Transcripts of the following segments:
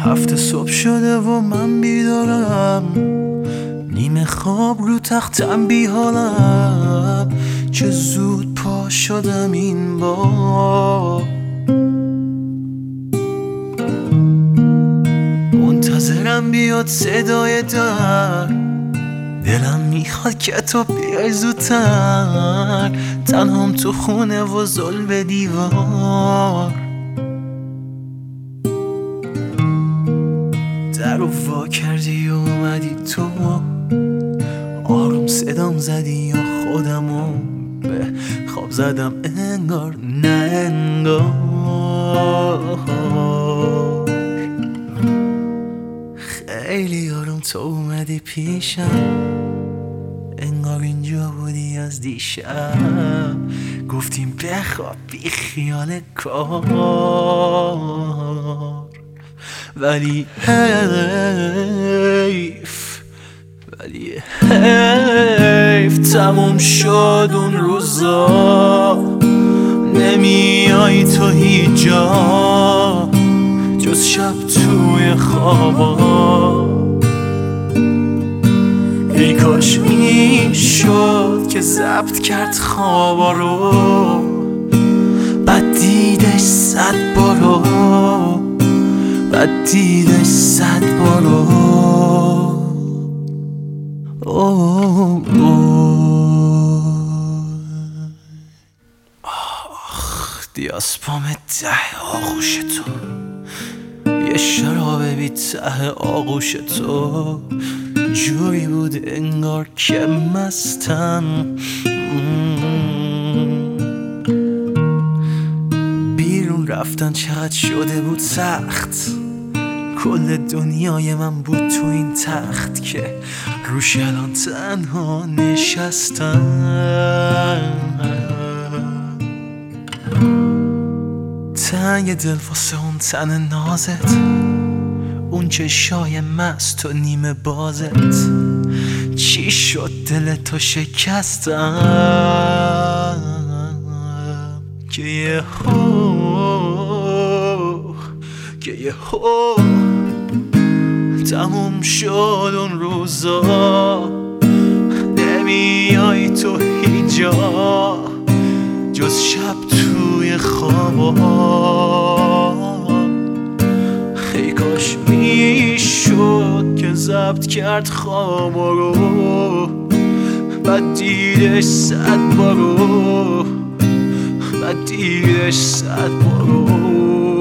7 صبح شده و من بیدارم، نیمه خواب رو تختم بیحالم. چه زود پا شدم این بار، منتظرم بیاد صدای در. دلم میخواد که تو بیای زودتر، تنهام تو خونه و زل به دیوار. در رو وا کردی و اومدی تو، آروم صدام زدی یا خودمو به خواب زدم انگار نه انگار. خیلی آروم تو اومدی پیشم، انگار اینجا بودی از دیشب. گفتیم بخواب بی خیال کار، ولی حیف تموم شد اون روزا. نمیای تو هیچ جا جز شب توی خوابا. ای کاش میشد که ضبط کرد خوابا رو، بعد دیدش 100 بارو، بعد دیدش 100 بارو. آخ دیاسپام 10 آغوش تو، یه شراب بی ته آغوش تو. جوری بود انگار که مستم. بیرون رفتن چقدر شده بود سخت، کل دنیای من بود تو این تخت که روش الان تنها نشستم. تنگ دل واسه اون تن نازت، اون چشای مست و نیمه بازت. چی شد دلتو شکستم که یه هو تموم شد اون روزا. نمیای تو هیچ جا جز شب توی خوابا. ای کاش میشد که ضبط کرد خوابا رو، بعد دیدش 100 بارو، بعد دیدش 100 بارو.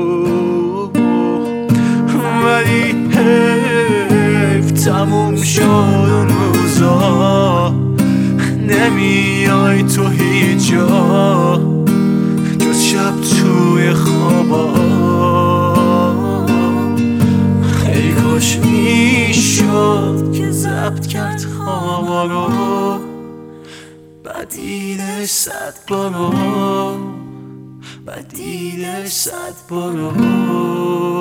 ولی حیف تموم شد اون روزا. نمیای تو هیچ جا جز شب توی خوابا. ای کاش میشد که ضبط کرد خوابا رو، بعد دیدش 100 بارو، بعد دیدش 100 بارو.